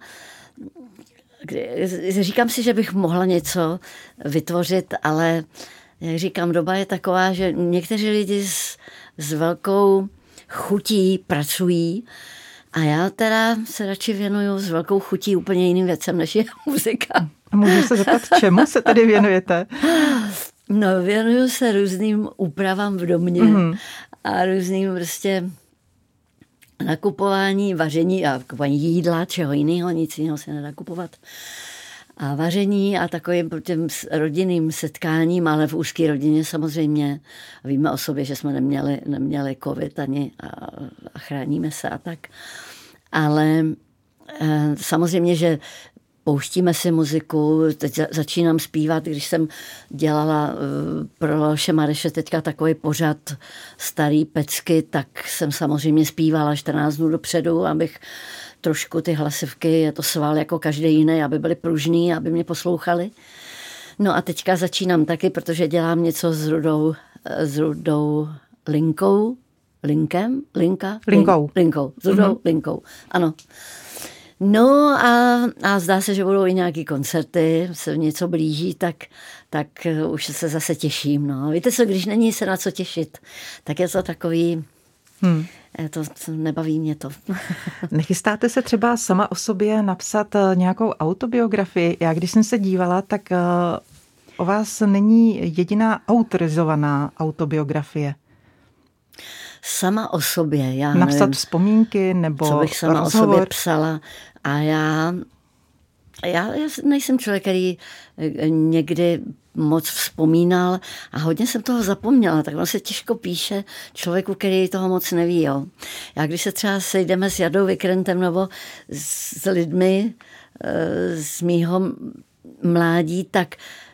Říkám si, že bych mohla něco vytvořit, ale jak říkám, doba je taková, že někteří lidi s velkou chutí pracují a já teda se radši věnuju s velkou chutí úplně jiným věcem, než je muzika. A můžu se zeptat, čemu se tedy věnujete? No, věnuju se různým úpravám v domě a různým prostě nakupování, vaření a kupování jídla, čeho jiného, nic jiného se nedá kupovat. A vaření a takovým těm rodinným setkáním, ale v úzké rodině samozřejmě. Víme o sobě, že jsme neměli covid ani a chráníme se a tak. Ale samozřejmě, že pouštíme si muziku, teď začínám zpívat, když jsem dělala pro Leoše Mareše teďka takový pořad Starý pecky, tak jsem samozřejmě zpívala 14 dnů dopředu, abych trošku ty hlasivky, je to sval jako každý jiný, aby byly pružný, aby mě poslouchali. No a teďka začínám taky, protože dělám něco s Rudou Linkou, s Rudou Linkou, ano. No a zdá se, že budou i nějaký koncerty, se něco blíží, tak už se zase těším. No. Víte co, když není se na co těšit, tak je to takový, to nebaví mě to. Nechystáte se třeba sama o sobě napsat nějakou autobiografii? Já když jsem se dívala, tak o vás není jediná autorizovaná autobiografie. Sama o sobě, já napsat nevím, vzpomínky nebo co bych sama rozhovor. o sobě psala. A já nejsem člověk, který někdy moc vzpomínal a hodně jsem toho zapomněla, tak ono se těžko píše člověku, který toho moc neví. Jo. Já když se třeba sejdeme s Jardou Vikrentem nebo s lidmi z mýho mládí, tak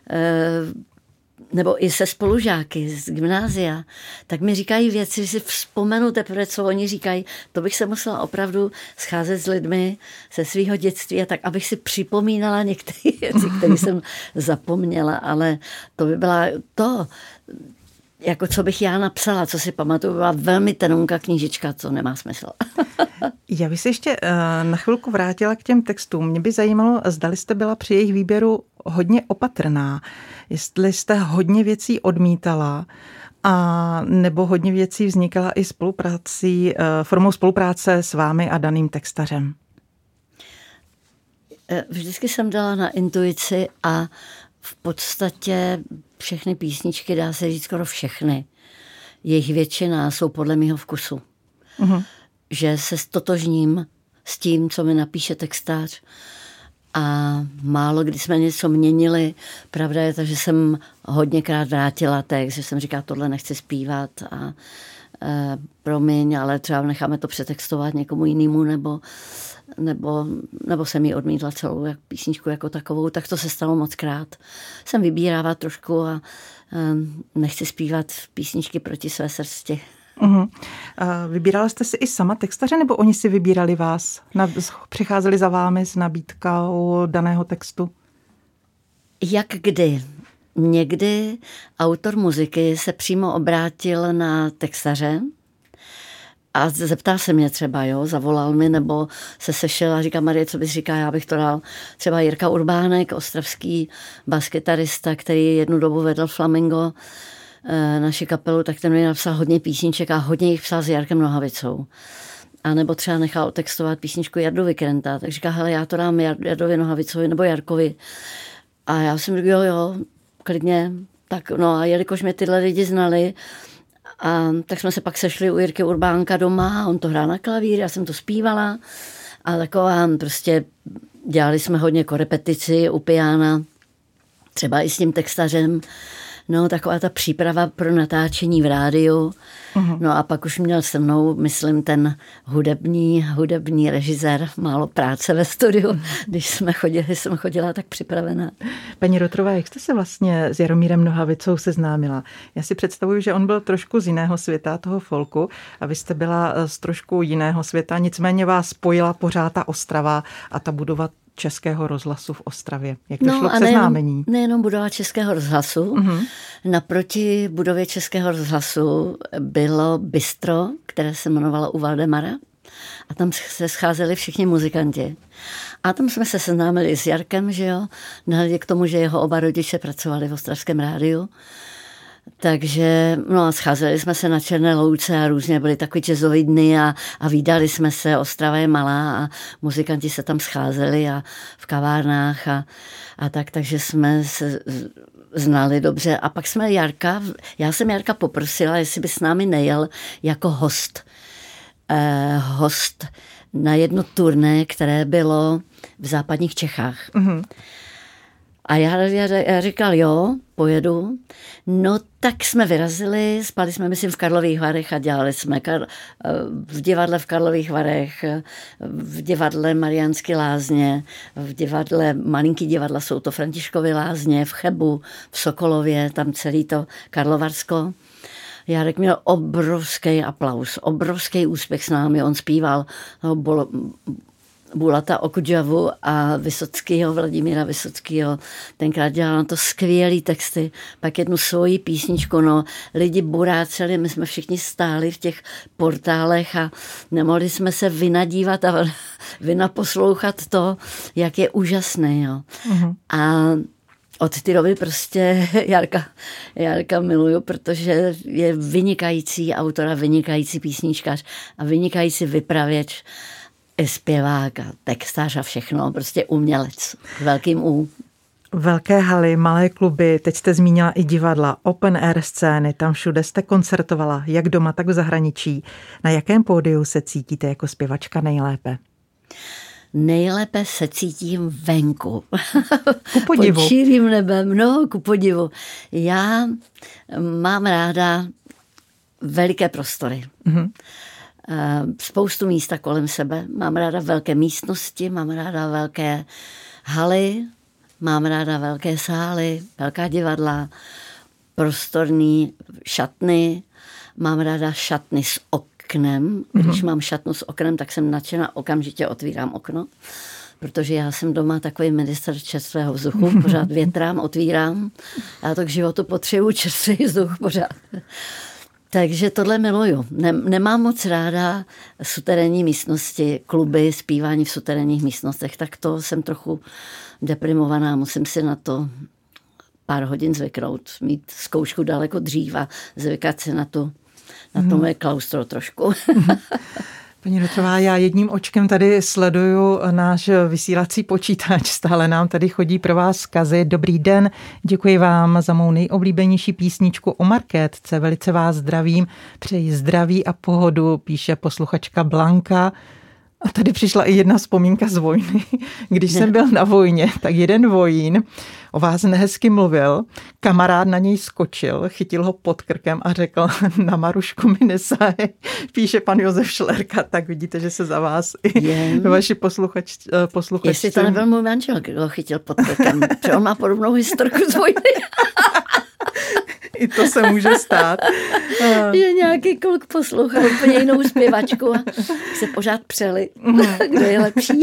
nebo i se spolužáky z gymnázia, tak mi říkají věci, že si vzpomenu teprve, co oni říkají. To bych se musela opravdu scházet s lidmi ze svého dětství a tak, abych si připomínala některé věci, které jsem zapomněla, ale to by byla to, jako co bych já napsala, co si pamatuju, byla velmi tenonká knížička, co nemá smysl. Já bych se ještě na chvilku vrátila k těm textům. Mě by zajímalo, zdali jste byla při jejich výběru hodně opatrná, jestli jste hodně věcí odmítala a nebo hodně věcí vznikala i formou spolupráce s vámi a daným textařem. Vždycky jsem dala na intuici a v podstatě všechny písničky, dá se říct skoro všechny, jejich většina jsou podle mého vkusu. Uh-huh. Že se stotožním s tím, co mi napíše textář a málo kdy jsme něco měnili. Pravda je to, že jsem hodněkrát vrátila text, že jsem říkala, tohle nechci zpívat a promiň, ale třeba necháme to přetextovat někomu jinému nebo jsem ji odmítla celou písničku jako takovou, tak to se stalo mockrát. Jsem vybírává trošku a nechci zpívat písničky proti své srsti. Uhum. Vybírala jste si i sama textaře, nebo oni si vybírali vás? Přicházeli za vámi s nabídkou daného textu? Jak kdy. Někdy autor muziky se přímo obrátil na textaře a zeptal se mě třeba, zavolal mi, nebo se sešel a říká, Marie, co bys říká, já bych to dal. Třeba Jirka Urbánek, ostravský baskytarista, který jednu dobu vedl Flamingo, naši kapelu, tak ten mi napsal hodně písniček a hodně jich psal s Jarkem Nohavicou. A nebo třeba nechal otextovat písničku Jardu Vikrenta, tak říká, hele, já to dám Jardovi Nohavicovi nebo Jarkovi. A já jsem říkal, jo, klidně. Tak no a jelikož mě tyhle lidi znali, tak jsme se pak sešli u Jirky Urbánka doma, on to hrál na klavír, já jsem to zpívala a taková prostě dělali jsme hodně korepetici u piana, třeba i s tím textařem. No, taková ta příprava pro natáčení v rádiu. Uh-huh. No a pak už měl se mnou, myslím, ten hudební režisér málo práce ve studiu, když jsem chodila tak připravená. Paní Rotrová, jak jste se vlastně s Jaromírem Nohavicou seznámila? Já si představuju, že on byl trošku z jiného světa, toho folku, a vy jste byla z trošku jiného světa, nicméně vás spojila pořád ta Ostrava a ta budova Českého rozhlasu v Ostravě. Jak došlo k seznámení? Nejenom budova Českého rozhlasu. Uh-huh. Naproti budově Českého rozhlasu bylo bistro, které se jmenovalo U Valdemara. A tam se scházeli všichni muzikanti. A tam jsme se seznámili s Jarkem, že jo, nahledě k tomu, že jeho oba rodiče pracovali v ostravském rádiu. Takže, no a scházeli jsme se na Černé louce a různě byly takový jazzový dny a vídali jsme se, Ostrava je malá a muzikanti se tam scházeli a v kavárnách a tak, takže jsme se znali dobře. A pak jsme já jsem Jarka poprosila, jestli by s námi nejel jako host na jedno turné, které bylo v západních Čechách. Mm-hmm. A já říkal, jo, pojedu. No tak jsme vyrazili, spali jsme, myslím, v Karlových Varech a dělali jsme v divadle v Karlových Varech, v divadle Mariánské Lázně, v divadle, malinký divadla jsou to Františkovy Lázně, v Chebu, v Sokolově, tam celý to Karlovarsko. Jarek měl obrovský aplaus, obrovský úspěch s námi, on zpíval, Bulata Okudžavu a Vysockýho, Vladimíra Vysockýho. Tenkrát dělal na to skvělý texty. Pak jednu svoji písničku, no, lidi buráceli, my jsme všichni stáli v těch portálech a nemohli jsme se vynadívat a vynaposlouchat to, jak je úžasný, jo. A od té doby prostě Jarka miluju, protože je vynikající autor a vynikající písničkař a vynikající vypravěč, zpěvák a textař a všechno, prostě umělec, velkým U. Velké haly, malé kluby, teď jste zmínila i divadla, open air scény, tam všude jste koncertovala, jak doma, tak v zahraničí. Na jakém pódiu se cítíte jako zpěvačka nejlépe? Nejlépe se cítím venku. Ku podivu. Pod širým nebem, no, ku podivu. Já mám ráda veliké prostory. Spoustu místa kolem sebe. Mám ráda velké místnosti, mám ráda velké haly, mám ráda velké sály, velká divadla, prostorný šatny, mám ráda šatny s oknem. Když mám šatnu s oknem, tak jsem nadšená, okamžitě otvírám okno, protože já jsem doma takový ministr čerstvého vzduchu, pořád větrám, otvírám. Já to k životu potřebuji čerstvý vzduch pořád. Takže tohle miluju. Nemám moc ráda suterénní místnosti, kluby, zpívání v suterénních místnostech, tak to jsem trochu deprimovaná, musím si na to pár hodin zvyknout, mít zkoušku daleko dřív a zvykat si na to moje klaustro trošku. Paní Rotrová, já jedním očkem tady sleduju náš vysílací počítač. Stále nám tady chodí pro vás vzkazy. Dobrý den, děkuji vám za mou nejoblíbenější písničku o Markétce. Velice vás zdravím, přeji zdraví a pohodu, píše posluchačka Blanka. A tady přišla i jedna vzpomínka z vojny. Když jsem byl na vojně, tak jeden vojín o vás nehezky mluvil, kamarád na něj skočil, chytil ho pod krkem a řekl, na Marušku mi nesahej, píše pan Josef Šlerka, tak vidíte, že se za vás i vaši posluchači. Jestli to nebyl můj manžel, kdo ho chytil pod krkem, protože on má podobnou historku z vojny. I to se může stát. Že nějaký kluk poslouchal úplně jinou zpěvačku a se pořád přeli, kdo je lepší.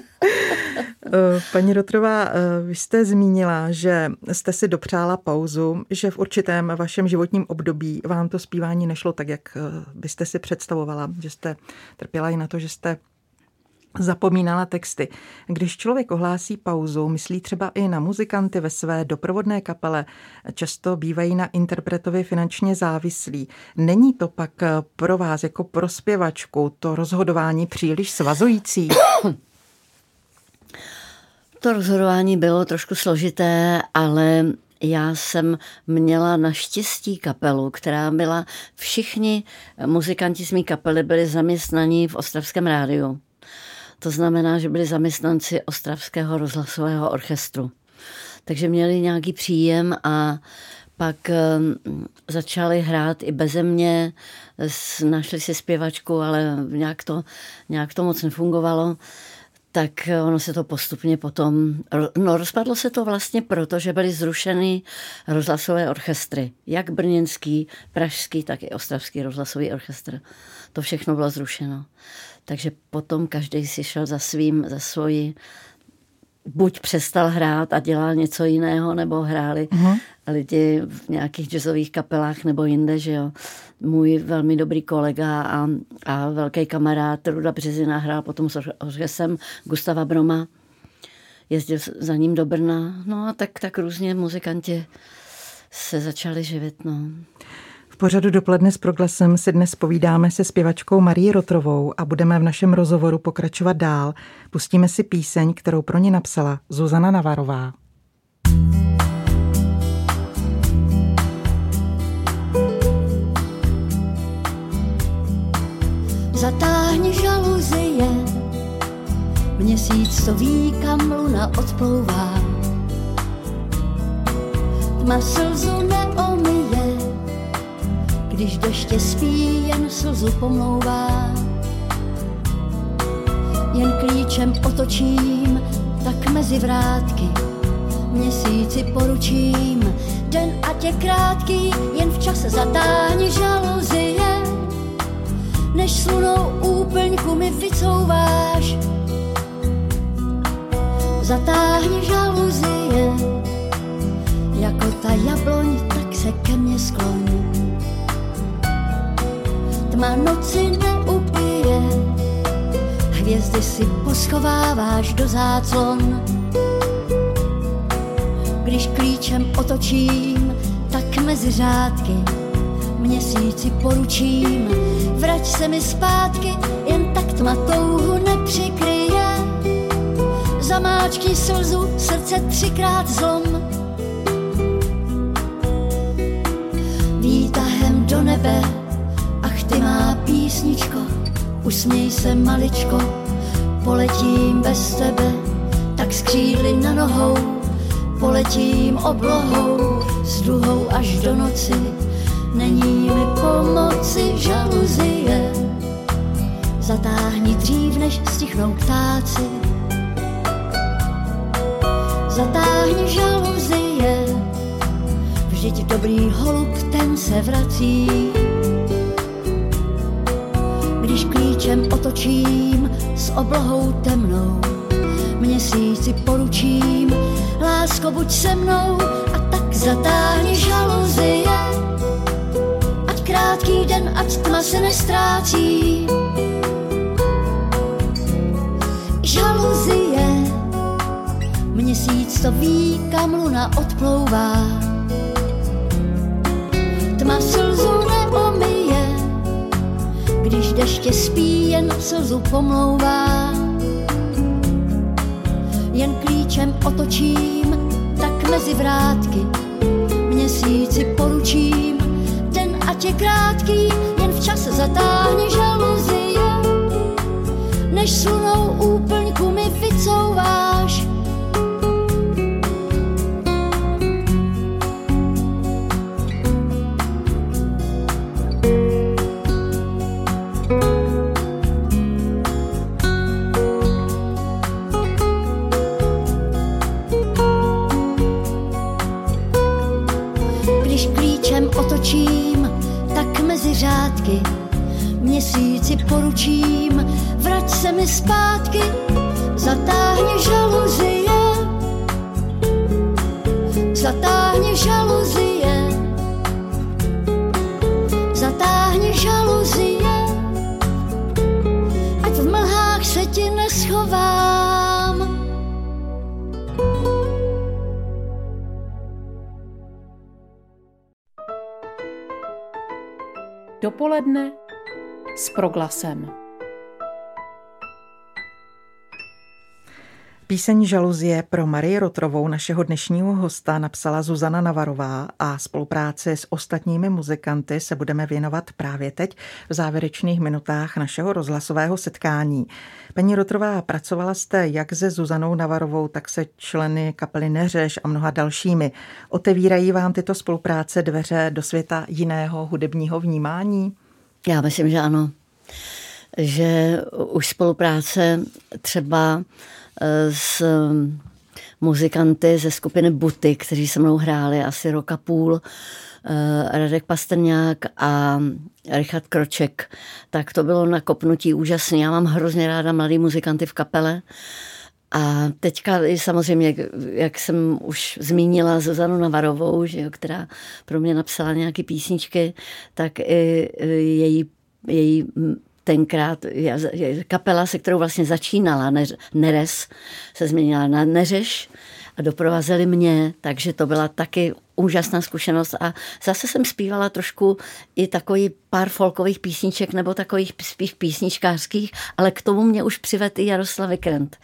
Paní Rotrová, vy jste zmínila, že jste si dopřála pauzu, že v určitém vašem životním období vám to zpívání nešlo tak, jak byste si představovala, že jste trpěla i na to, že jste zapomínala texty. Když člověk ohlásí pauzu, myslí třeba i na muzikanty ve své doprovodné kapele, často bývají na interpretovi finančně závislí. Není to pak pro vás jako pro zpěvačku to rozhodování příliš svazující? To rozhodování bylo trošku složité, ale já jsem měla naštěstí kapelu, která byla, všichni muzikanti z mé kapely byli zaměstnaní v Ostravském rádiu. To znamená, že byli zaměstnanci Ostravského rozhlasového orchestru. Takže měli nějaký příjem a pak začali hrát i beze mě, našli si zpěvačku, ale nějak to moc nefungovalo. Tak ono se to postupně potom, rozpadlo se to vlastně proto, že byly zrušeny rozhlasové orchestry. Jak brněnský, pražský, tak i ostravský rozhlasový orchestr. To všechno bylo zrušeno. Takže potom každý si šel za svoji, buď přestal hrát a dělal něco jiného, nebo hráli lidi v nějakých jazzových kapelách nebo jinde, že jo. Můj velmi dobrý kolega a velký kamarád Ruda Březina hrál potom s orchestrem Gustava Broma. Jezdil za ním do Brna. No a tak různě muzikanti se začali živit, no. V pořadu Dopoledne s Proglasem si dnes povídáme se zpěvačkou Marií Rotrovou a budeme v našem rozhovoru pokračovat dál. Pustíme si píseň, kterou pro ní napsala Zuzana Navarová. Zatáhni žaluzie, měsíc to ví, kam luna odplouvá. Tma slzu neomyje, když deště spí, jen slzu pomlouvá. Jen klíčem otočím, tak mezi vrátky měsíci poručím. Den ať je krátký, jen v čase zatáhni žaluzie, než slunou úplňku mi vycouváš. zatáhni žaluzie, jako ta jabloň, tak se ke mně skloň. Tma noci neupije, hvězdy si poschováváš do záclon. Když klíčem otočím, tak mezi řádky měsíci poručím. Vrať se mi zpátky, jen tak tma touhu nepřikryje. Zamáčkni slzu, srdce 3krát zlom. Výtahem do nebe, ach ty má písničko, usměj se maličko, poletím bez tebe, tak s křídly na nohou, poletím oblohou, s duhou až do noci, není mi pomoci žaluzie. Zatáhni dřív, než stichnou ptáci, zatáhni žaluzie, vždyť dobrý holub, ten se vrací. Když klíčem otočím s oblohou temnou, měsíci poručím, lásko, buď se mnou, a tak zatáhni žaluzie, ať krátký den, ať tma se nestrácí. Žaluzie, měsíc to ví, kam luna odplouvá. Tma slzu neomyje, když deště spí, jen slzu pomlouvá. Jen klíčem otočím, tak mezi vrátky měsíci poručím. Den ať je krátký, jen včas zatáhni žaluzie, než s lunou úplňku mi vycouváš. Otočím, tak mezi řádky měsíci poručím. Vrať se mi zpátky, zatáhni žaluzie, zatáhni žaluzie, zatáhni žaluzie, ať v mlhách se ti neschovám. Dopoledne s Proglasem. Píseň Žaluzie pro Marii Rotrovou, našeho dnešního hosta, napsala Zuzana Navarová a spolupráci s ostatními muzikanty se budeme věnovat právě teď v závěrečných minutách našeho rozhlasového setkání. Paní Rotrová, pracovala jste jak se Zuzanou Navarovou, tak se členy kapely Neřeš a mnoha dalšími. Otevírají vám tyto spolupráce dveře do světa jiného hudebního vnímání? Já myslím, že ano. Že už spolupráce třeba s muzikanty ze skupiny Buty, kteří se mnou hráli asi rok a půl, Radek Pastrňák a Richard Kroček, tak to bylo na kopnutí úžasný. Já mám hrozně ráda mladý muzikanty v kapele. A teďka samozřejmě, jak jsem už zmínila Zuzanu Navarovou, že jo, která pro mě napsala nějaké písničky, tak i její tenkrát kapela, se kterou vlastně začínala, Neres, se změnila na Neřeš a doprovázeli mě, takže to byla taky úžasná zkušenost a zase jsem zpívala trošku i takový pár folkových písniček nebo takových spíš písničkářských, ale k tomu mě už přivedl i Jaroslav Vikrent.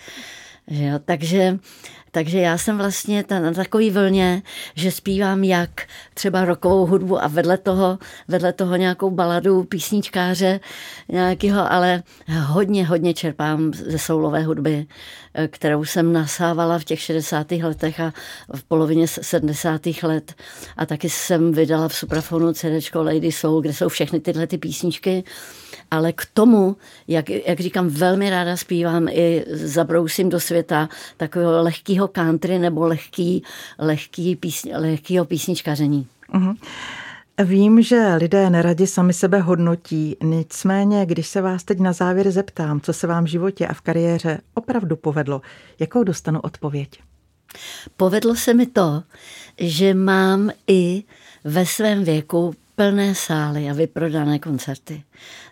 Takže já jsem vlastně na takový vlně, že zpívám jak třeba rockovou hudbu a vedle toho nějakou baladu písničkáře nějakého, ale hodně čerpám ze soulové hudby, kterou jsem nasávala v těch 60. letech a v polovině 70. let. A taky jsem vydala v Suprafonu CDčko Lady Soul, kde jsou všechny tyhle ty písničky. Ale k tomu, jak říkám, velmi ráda zpívám i Zabrousím do světa takového lehkého country nebo lehkého písničkaření. Uh-huh. Vím, že lidé neradi sami sebe hodnotí, nicméně, když se vás teď na závěr zeptám, co se vám v životě a v kariéře opravdu povedlo, jakou dostanu odpověď? Povedlo se mi to, že mám i ve svém věku plné sály a vyprodané koncerty.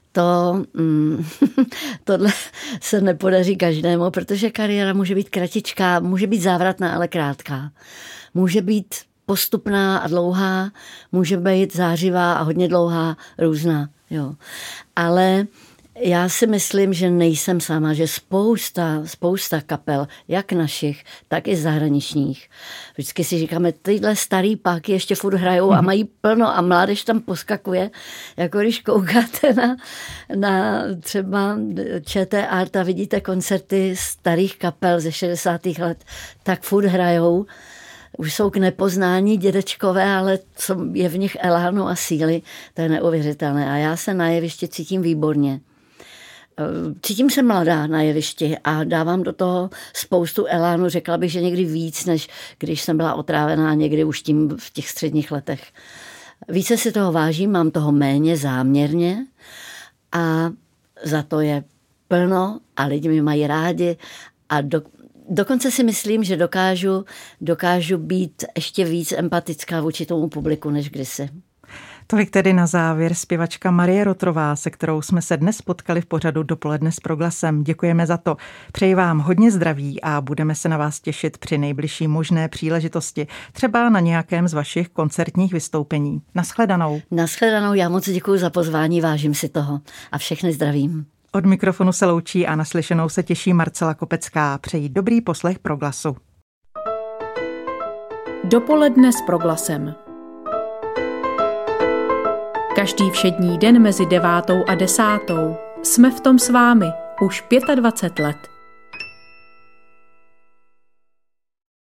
Tohle se nepodaří každému, protože kariéra může být kratičká, může být závratná, ale krátká. Může být postupná a dlouhá, může být zářivá a hodně dlouhá, různá. Jo. Ale já si myslím, že nejsem sama, že spousta kapel, jak našich, tak i zahraničních. Vždycky si říkáme, tyhle starý páky ještě furt hrajou a mají plno a mládež tam poskakuje. Jako když koukáte na třeba ČT Art a vidíte koncerty starých kapel ze 60. let, tak furt hrajou. Už jsou k nepoznání dědečkové, ale co je v nich elánu a síly, to je neuvěřitelné. A já se na jevišti cítím výborně. Cítím se mladá na jevišti a dávám do toho spoustu elánu. Řekla bych, že někdy víc, než když jsem byla otrávená někdy už tím v těch středních letech. Více si toho vážím, mám toho méně záměrně a za to je plno a lidi mě mají rádi a dokonce si myslím, že dokážu být ještě víc empatická vůči tomu publiku než kdysi. Tolik tedy na závěr zpěvačka Marie Rotrová, se kterou jsme se dnes potkali v pořadu Dopoledne s Proglasem. Děkujeme za to. Přeji vám hodně zdraví a budeme se na vás těšit při nejbližší možné příležitosti, třeba na nějakém z vašich koncertních vystoupení. Naschledanou. Naschledanou, já moc děkuji za pozvání, vážím si toho a všechny zdravím. Od mikrofonu se loučí a naslyšenou se těší Marcela Kopecká. Přeji dobrý poslech Proglasu. Dopoledne s Proglasem. Každý všední den mezi 9. a 10. jsme v tom s vámi už 25 let.